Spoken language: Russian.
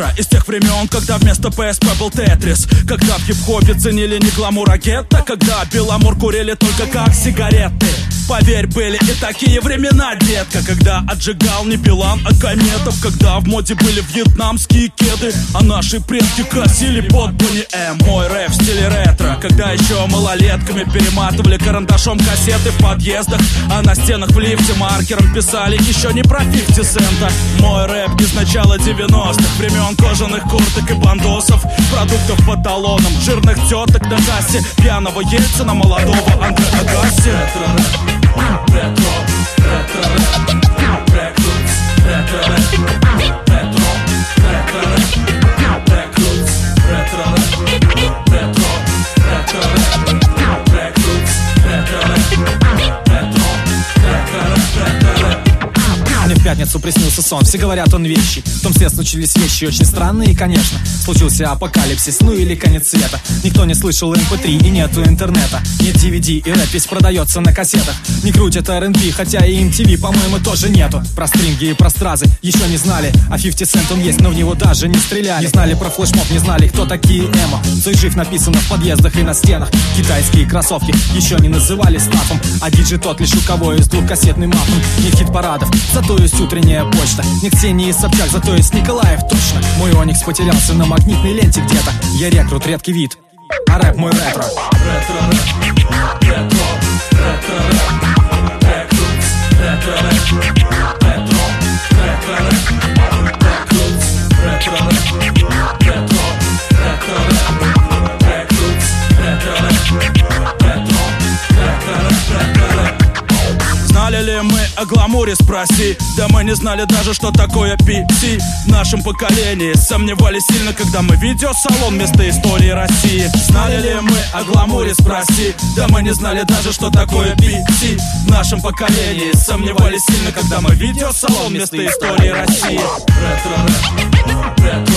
ретро. Из тех времен, когда вместо PSP был Тетрис. Когда в хип-хопе ценили не гламур, а гетто. Когда беломор курили только как сигареты. Поверь, были и такие времена, детка, когда отжигал не Билан, а Кометов. Когда в моде были вьетнамские кеды, а наши предки косили под Бонни М. Мой рэп в стиле ретро. Когда еще малолетками перематывали карандашом кассеты в подъездах, а на стенах в лифте маркером писали еще не про 50 цента. Мой рэп из начала 90-х, времен кожаных курток и бандосов, продуктов по талонам, жирных теток на кассе, пьяного Ельцина, молодого Андре Агаси. Ретро, ретро, рекрутс, ретро, ретро, ретро, рекрутс, ретро, ретро, ретро, рекрутс, ретро. Мне в пятницу приснился сон, все говорят, он вещий. В том свет случились вещи очень странные, конечно. Случился апокалипсис, ну или конец света. Никто не слышал MP3 и нету интернета. Нет DVD и рэп весь продается на кассетах. Не крутят R&B, хотя и MTV, по-моему, тоже нету. Про стринги и про стразы еще не знали. А 50 Cent он есть, но в него даже не стреляли. Не знали про флешмоб, не знали, кто такие эмо. Цой жив написано в подъездах и на стенах. Китайские кроссовки еще не называли стафом. А диджей тот лишь у кого есть двухкассетный мафон. Нет хит-парадов, зато есть утренняя почта. Не Ксения и Собчак, зато есть Николаев точно. Мой Оникс потерялся на магнитной ленте где-то. Я рекрут, редкий вид, а рэп мой ретро. Ретро, ретро, ретро, рекрутс, ретро, ретро, ретро, рекрутс, ретро, ретро, ретро, рекрутс, ретро, ретро, ретро. Знали ли мы о гламуре, спроси. Да мы не знали даже, что такое PC. В нашем поколении сомневались сильно, когда мы видеосалон вместо истории России. Знали ли мы о гламуре, спроси. Да мы не знали даже, что такое PC. В нашем поколении сомневались сильно, когда мы видеосалон вместо истории России. Ретро, ретро.